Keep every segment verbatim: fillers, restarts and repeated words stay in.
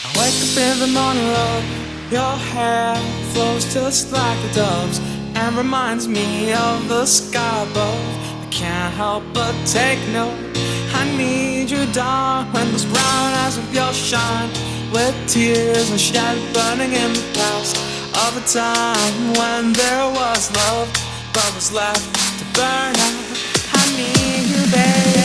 I wake up in the morning, love. Your hair flows just like the doves and reminds me of the sky above. I can't help but take note. I need you, darling, when those brown eyes of yours shine with tears and shed burning in the past of a time when there was love but was left to burn out. I need you, baby.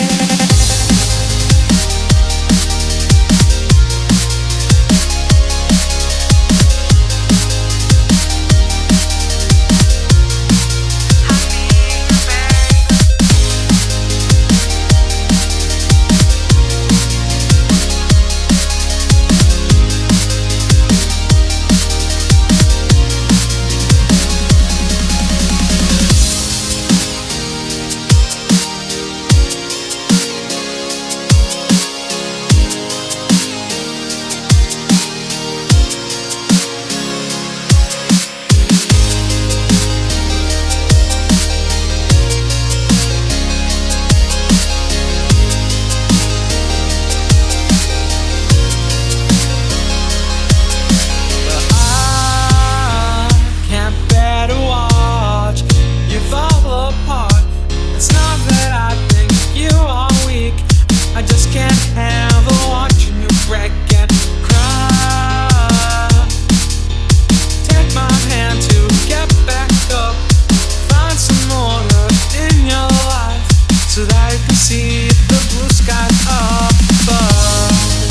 See the blue skies up above.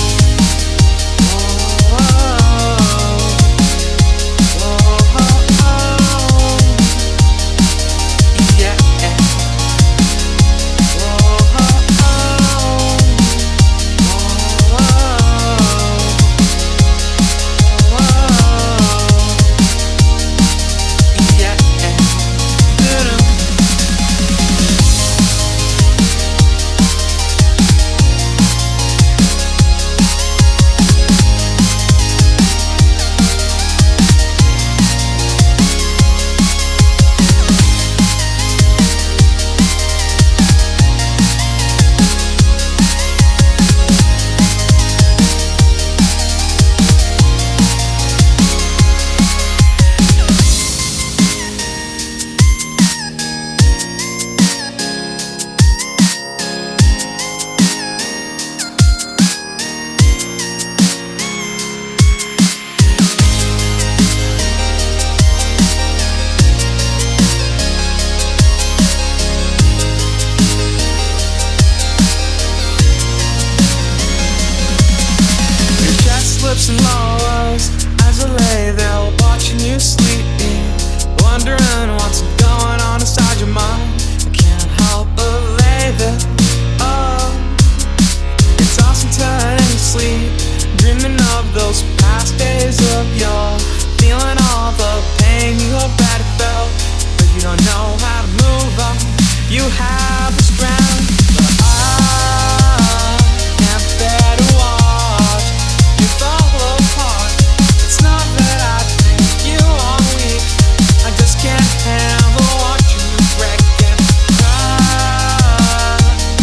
Oh, oh, oh, oh, yeah. Oh, oh, oh, oh, yeah. And lowers as I lay there watching you sleeping, wondering what's going on inside your mind. I can't help but lay there. Oh, it's awesome turning to sleep, dreaming of those past days of yore, feeling all the pain you already felt, but you don't know how to move on. You have the strength, but I can't bear to watch you fall apart. It's not that I think you are weak, I just can't handle watching you break and cry.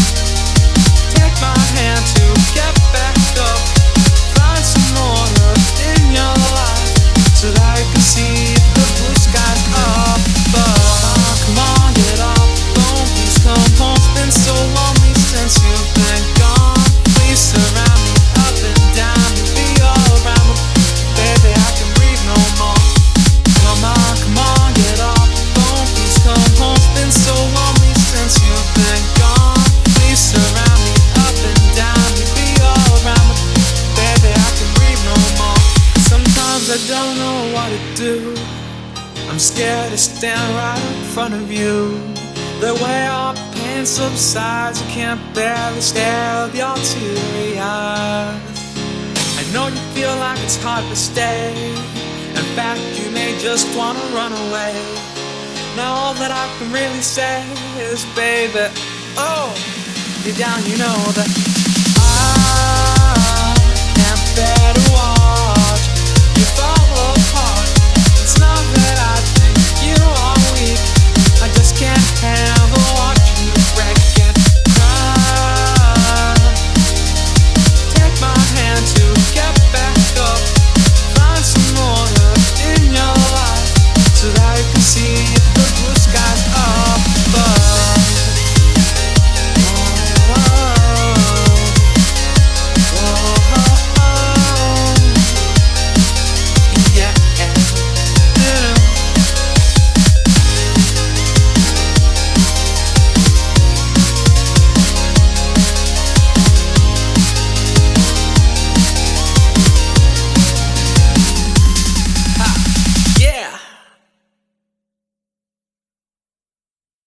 Take my hand to get back up, find some order in your life so that I can see the blue skies up above. Come on, get off the phone, please come home. It's been so lonely since you've been gone. Please surround me up and down, be all around me, baby, I can breathe no more. Come on, come on, get off the phone, please come home. It's been so lonely since you've been gone. Please surround me up and down, be all around me, baby, I can breathe no more. Sometimes I don't know what to do, I'm scared to stand right in front of you. The way our pain subsides, I can't barely stare at your teary eyes. I know you feel like it's hard to stay, in fact you may just wanna run away. Now all that I can really say is, baby, oh, deep down you know that